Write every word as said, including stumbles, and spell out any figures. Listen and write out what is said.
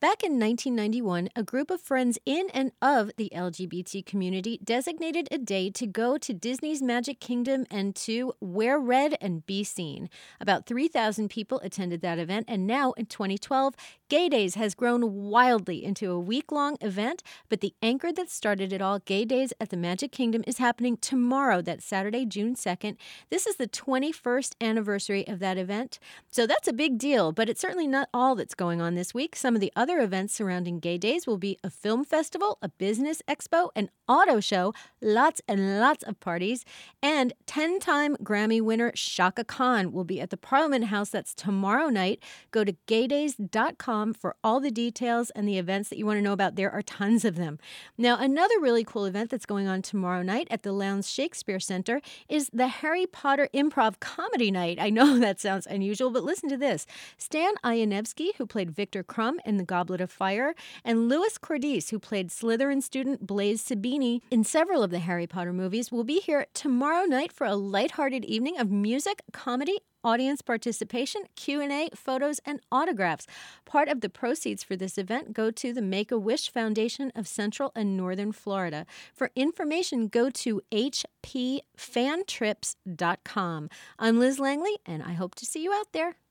Back in nineteen ninety-one, a group of friends in and of the L G B T community designated a day to go to Disney's Magic Kingdom and to wear red and be seen. About three thousand people attended that event, and now in twenty twelve, Gay Days has grown wildly into a week-long event, but the anchor that started it all, Gay Days at the Magic Kingdom, is happening tomorrow, that's Saturday, June second. This is the twenty-first anniversary of that event, so that's a big deal, but it's certainly not all that's going on this week. Some of the other events surrounding Gay Days will be a film festival, a business expo, an auto show, lots and lots of parties, and ten-time Grammy winner Chaka Khan will be at the Parliament House. That's tomorrow night. Go to gay days dot com for all the details and the events that you want to know about. There are tons of them. Now, another really cool event that's going on tomorrow night at the Lowndes Shakespeare Center is the Harry Potter Improv Comedy Night. I know that sounds unusual, but listen to this. Stan Ianevski, who played Victor Crumb in The Goblet of Fire, and Louis Cordes, who played Slytherin student Blaise Sabini in several of the Harry Potter movies, will be here tomorrow night for a lighthearted evening of music, comedy, audience participation, Q and A, photos, and autographs. Part of the proceeds for this event go to the Make-A-Wish Foundation of Central and Northern Florida. For information, go to h p fan trips dot com. I'm Liz Langley, and I hope to see you out there.